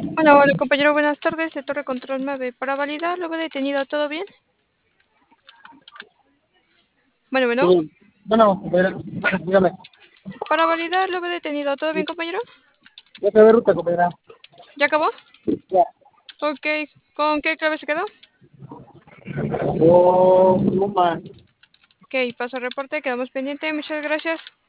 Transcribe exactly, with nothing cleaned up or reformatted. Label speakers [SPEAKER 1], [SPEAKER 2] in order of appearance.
[SPEAKER 1] Hola, hola compañero, buenas tardes, de Torre Control nueve. Para validar, luego detenido, ¿todo bien? Bueno, bueno.
[SPEAKER 2] Sí. Bueno, compañera, dígame.
[SPEAKER 1] Para validar, luego detenido, ¿todo bien, compañero?
[SPEAKER 2] Ya te ve ruta, compañera.
[SPEAKER 1] ¿Ya acabó?
[SPEAKER 2] Ya.
[SPEAKER 1] Ok, ¿con qué clave se quedó?
[SPEAKER 2] Oh, no man.
[SPEAKER 1] Ok, paso al reporte, quedamos pendientes, muchas gracias.